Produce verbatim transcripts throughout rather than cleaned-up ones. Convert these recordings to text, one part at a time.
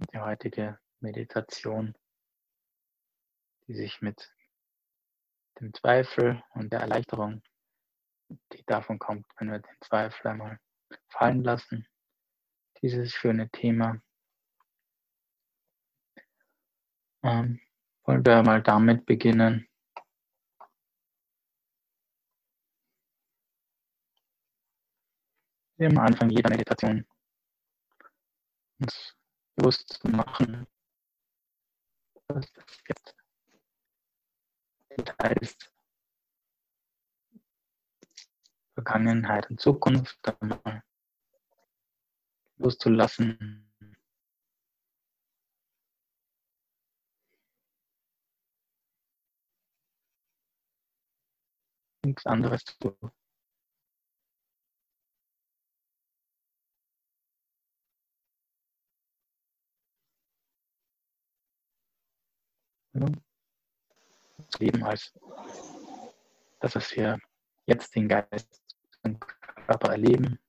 Die heutige Meditation, die sich mit dem Zweifel und der Erleichterung, die davon kommt, wenn wir den Zweifel einmal fallen lassen, dieses schöne Thema, ähm, wollen wir mal damit beginnen, wie am Anfang jeder Meditation uns bewusst zu machen, dass das jetzt heißt, Vergangenheit und Zukunft einmal loszulassen, nichts anderes zu tun, zu leben, als dass es wir jetzt den Geist und Körper erleben.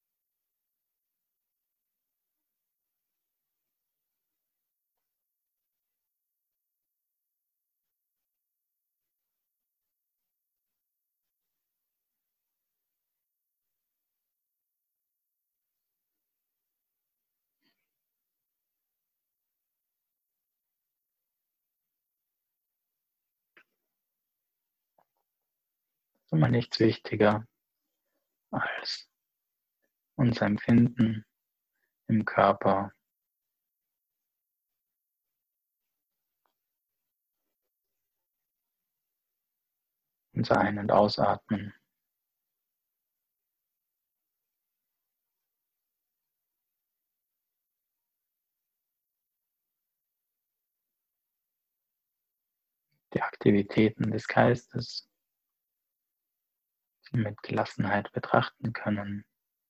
Es ist immer nichts wichtiger als unser Empfinden im Körper, unser Ein- und Ausatmen. Die Aktivitäten des Geistes, die wir mit Gelassenheit betrachten können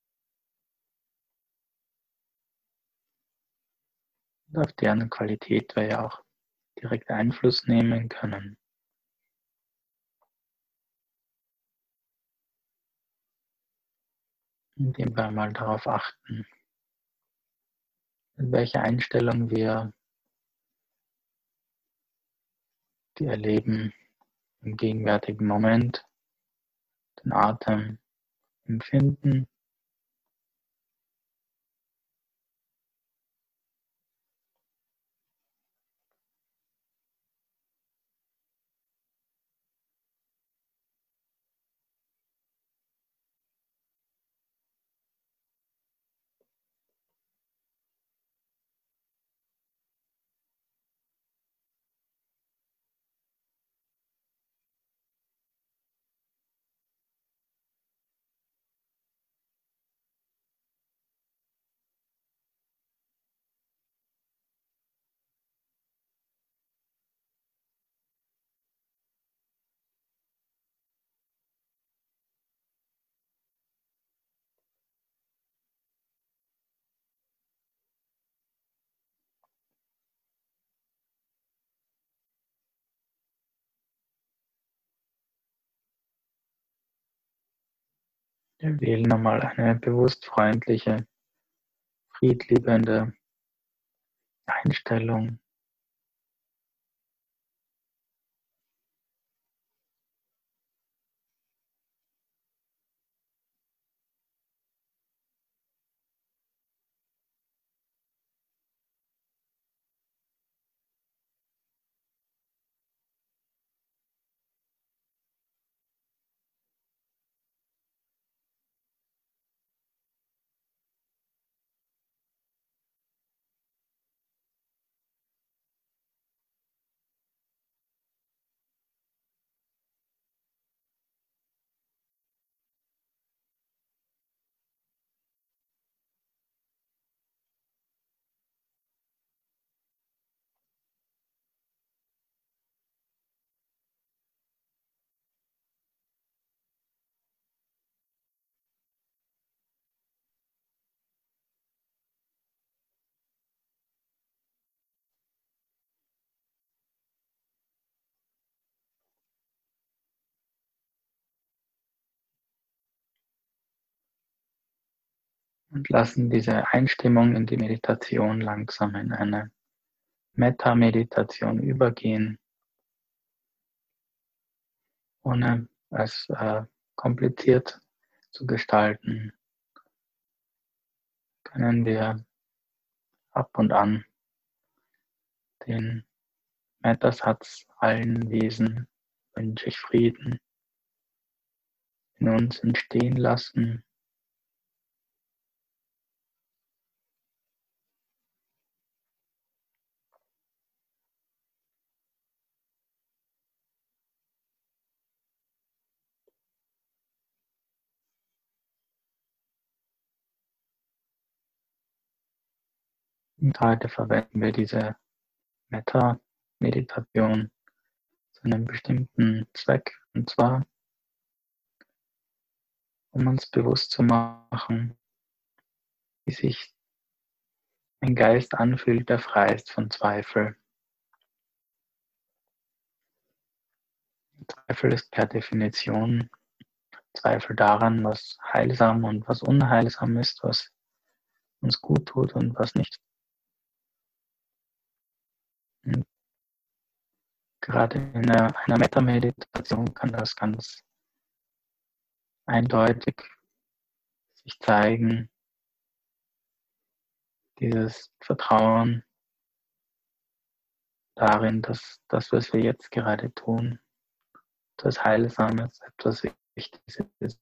und auf deren Qualität wir ja auch direkt Einfluss nehmen können, indem wir mal darauf achten, in welcher Einstellung wir die erleben im gegenwärtigen Moment, den Atem empfinden. Wir wählen nochmal eine bewusst freundliche, friedliebende Einstellung. und lassen diese Einstimmung in die Meditation langsam in eine Metta-Meditation übergehen, ohne es äh, kompliziert zu gestalten. Können wir ab und an den Metta-Satz: allen Wesen wünsche ich Frieden, in uns entstehen lassen. Und heute verwenden wir diese Metta-Meditation zu einem bestimmten Zweck, und zwar, um uns bewusst zu machen, wie sich ein Geist anfühlt, der frei ist von Zweifel. Zweifel ist per Definition Zweifel daran, was heilsam und was unheilsam ist, was uns gut tut und was nicht. Und gerade in einer, einer Metta-Meditation kann das ganz eindeutig sich zeigen, dieses Vertrauen darin, dass das, was wir jetzt gerade tun, etwas Heilsames, etwas Wichtiges ist.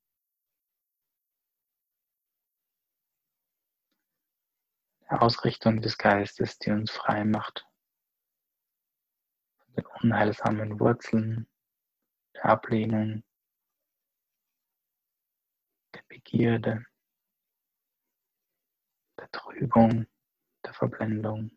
Die Ausrichtung des Geistes, die uns frei macht von den unheilsamen Wurzeln der Ablehnung, der Begierde, der Trübung, der Verblendung.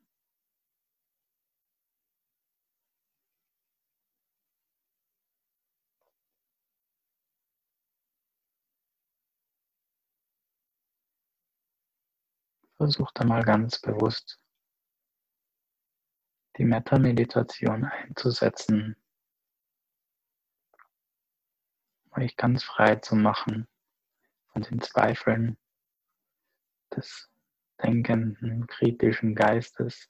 Versucht einmal ganz bewusst die Metta-Meditation einzusetzen, um euch ganz frei zu machen von den Zweifeln des denkenden, kritischen Geistes,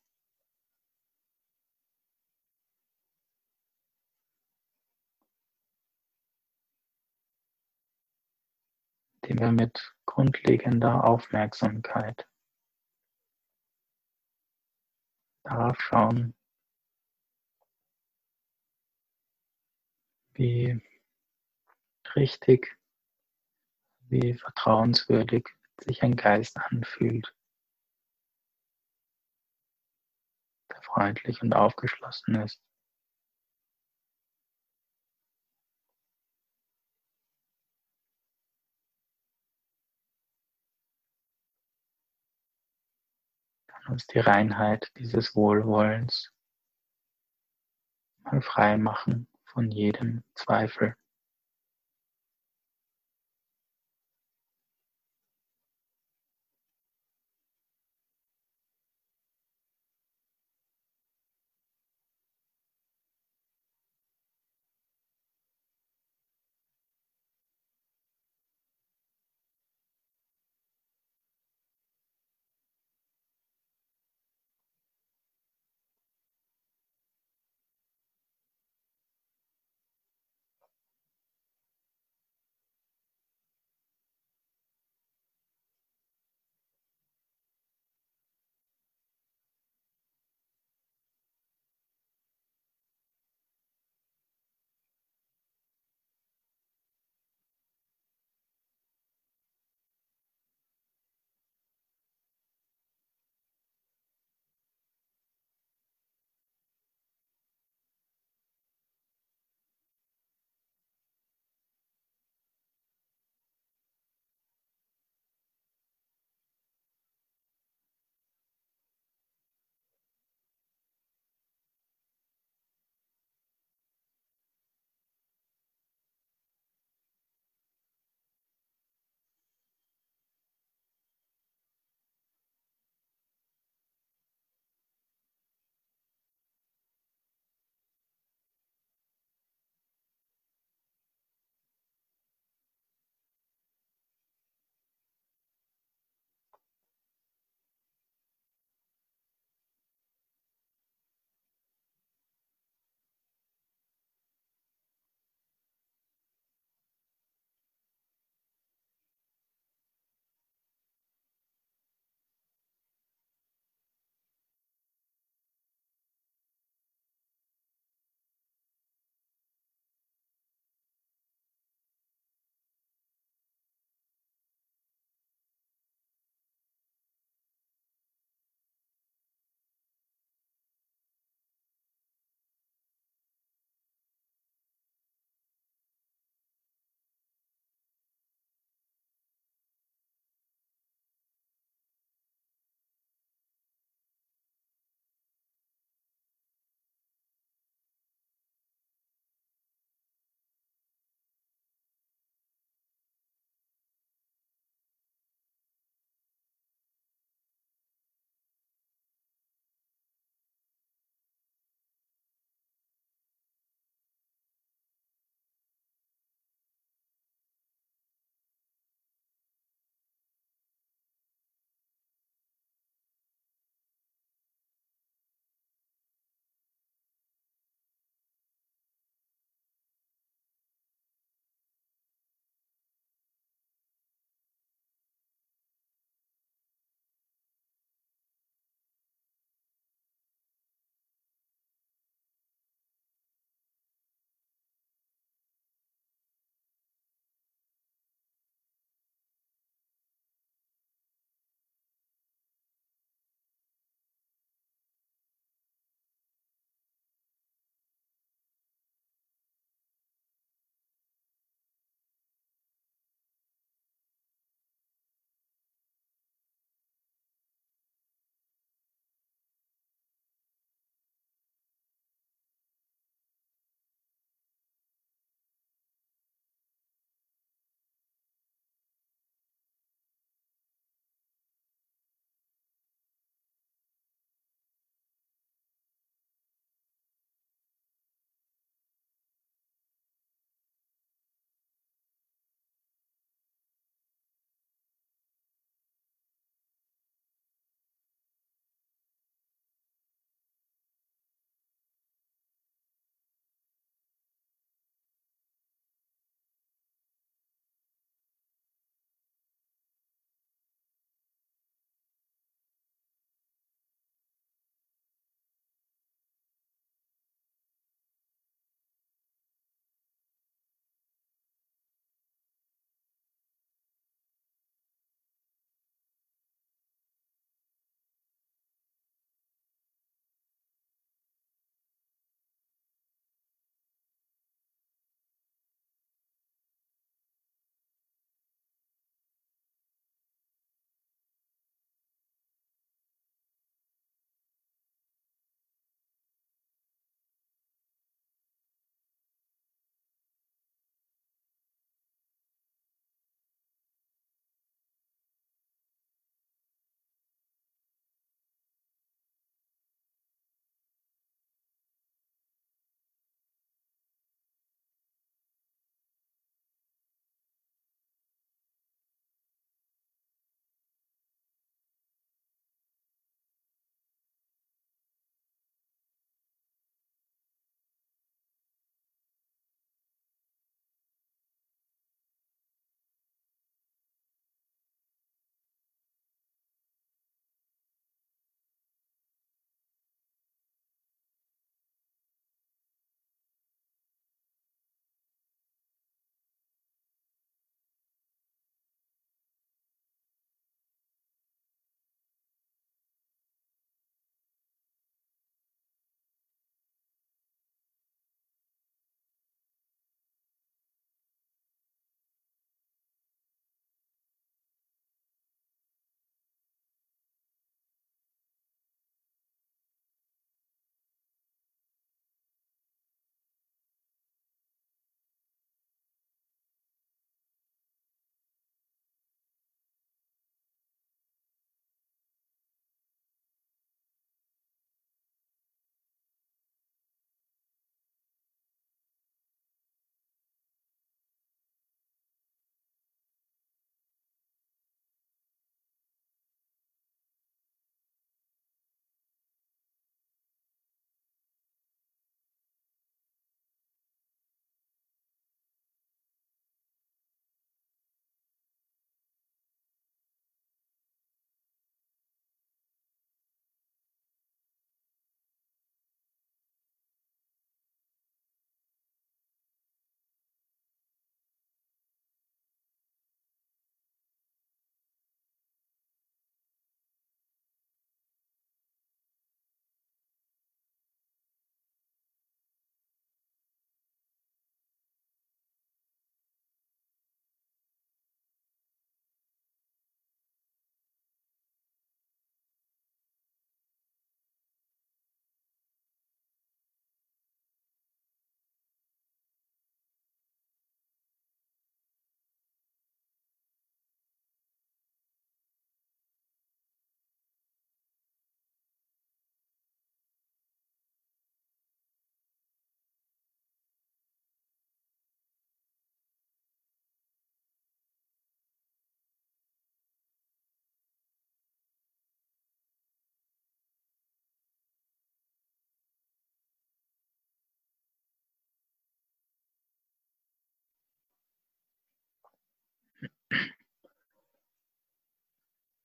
indem wir mit grundlegender Aufmerksamkeit darauf schauen, wie richtig, wie vertrauenswürdig sich ein Geist anfühlt, der freundlich und aufgeschlossen ist. Kann uns die Reinheit dieses Wohlwollens mal frei machen von jedem Zweifel.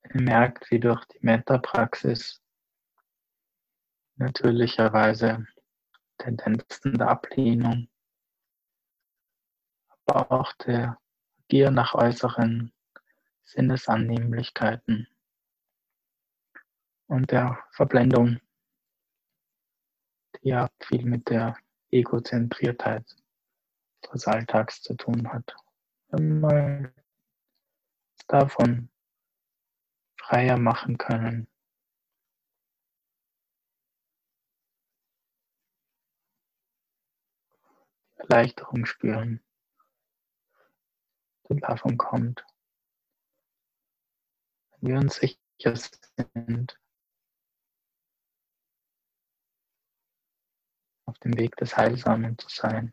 Ihr merkt, wie durch die Metta-Praxis natürlicherweise Tendenzen der Ablehnung, aber auch der Gier nach äußeren Sinnesannehmlichkeiten und der Verblendung, die ja viel mit der Egozentriertheit des Alltags zu tun hat. Wenn wir davon freier machen können, Erleichterung spüren, die davon kommt, wenn wir uns sicher sind, auf dem Weg des Heilsamen zu sein,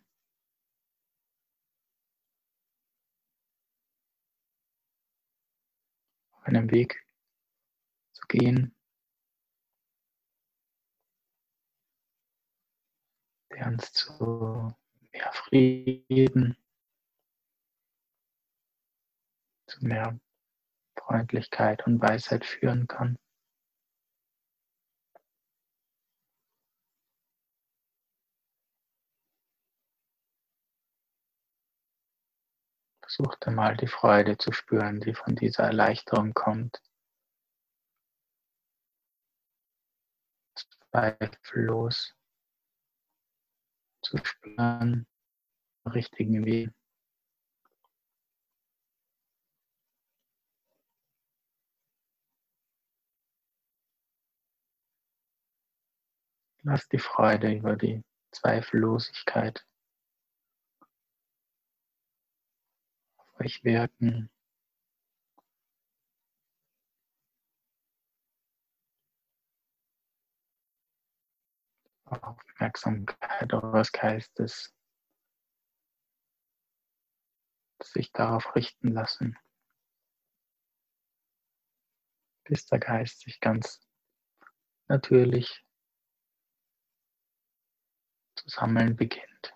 auf einem Weg zu gehen, der uns zu mehr Frieden, zu mehr Freundlichkeit und Weisheit führen kann. Versucht einmal die Freude zu spüren, die von dieser Erleichterung kommt, zweifellos zu spüren, den richtigen Weg. Lass die Freude über die Zweifellosigkeit auf euch wirken. Aufmerksamkeit eures Geistes sich darauf richten lassen, bis der Geist sich ganz natürlich zu sammeln beginnt.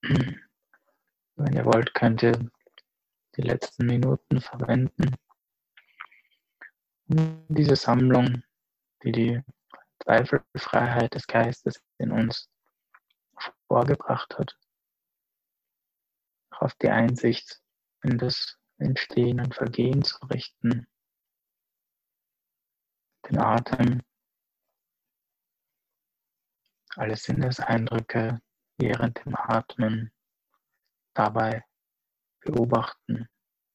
Wenn ihr wollt, könnt ihr die letzten Minuten verwenden, um diese Sammlung, die die Zweifelfreiheit des Geistes in uns vorgebracht hat, auf die Einsicht in das Entstehen und Vergehen zu richten, den Atem, alle Sinneseindrücke während dem Atmen dabei beobachten,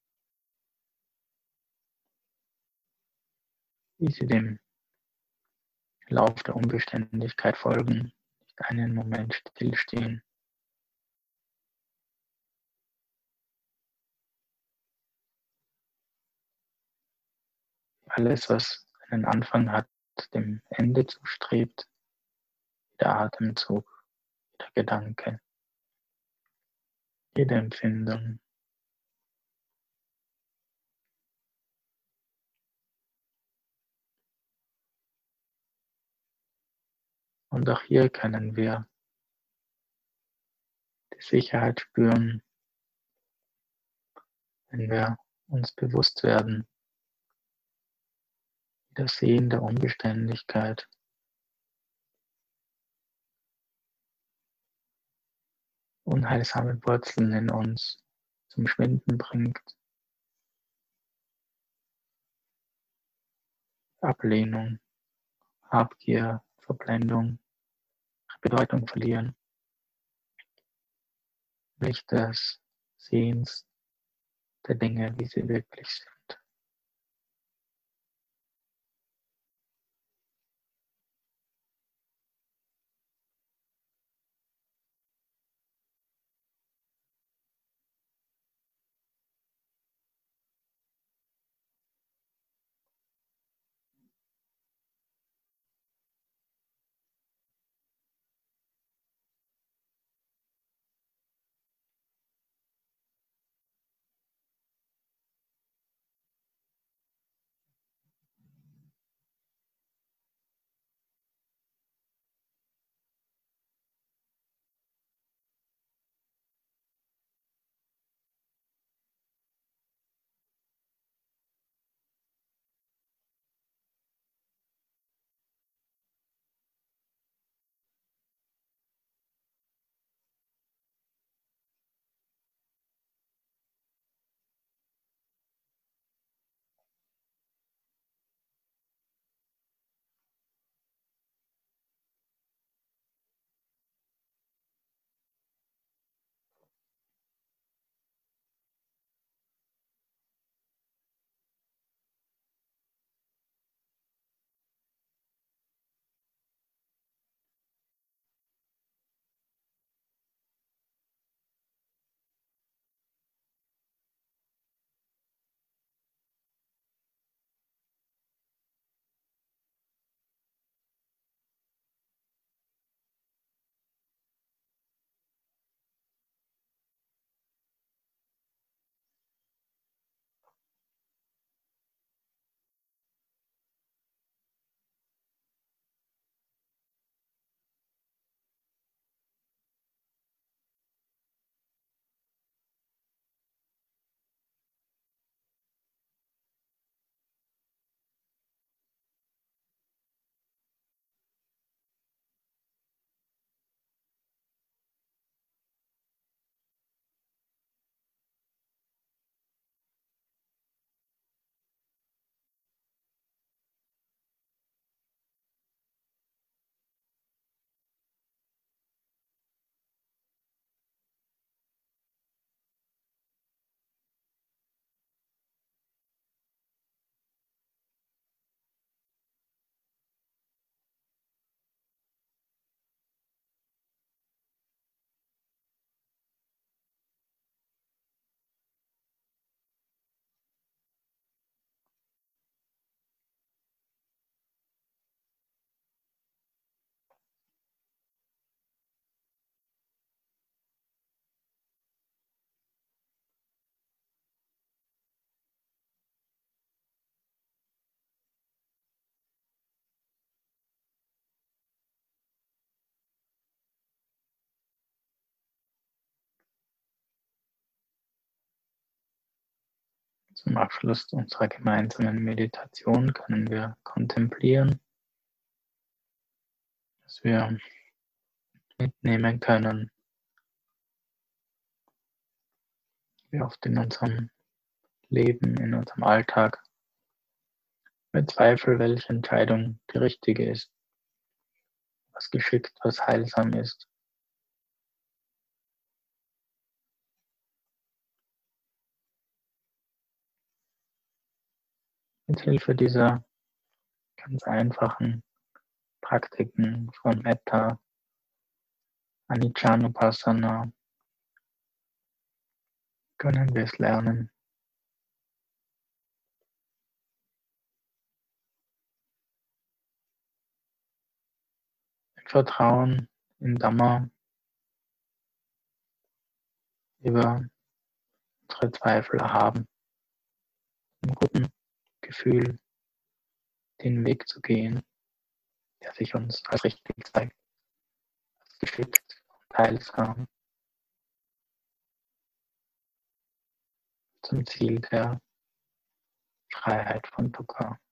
wie sie dem Lauf der Unbeständigkeit folgen, nicht einen Moment stillstehen. Alles, was einen Anfang hat, dem Ende zustrebt, der Atemzug, der Gedanke, jede Empfindung. Und auch hier können wir die Sicherheit spüren, wenn wir uns bewusst werden, wie das Sehen der Unbeständigkeit unheilsame Wurzeln in uns zum Schwinden bringt, Ablehnung, Habgier, Verblendung, Bedeutung verlieren, Licht des Sehens der Dinge, wie sie wirklich sind. Zum Abschluss unserer gemeinsamen Meditation können wir kontemplieren, dass wir mitnehmen können, wie oft in unserem Leben, in unserem Alltag wir zweifeln, welche Entscheidung die richtige ist, was geschickt, was heilsam ist. Mit Hilfe dieser ganz einfachen Praktiken von Metta, Anicca-Nupassana können wir es lernen, im Vertrauen in Dhamma über unsere Zweifel erhaben, im guten Gefühl den Weg zu gehen, der sich uns als richtig zeigt, als geschickt und heilsam zum Ziel der Freiheit von Dukkha.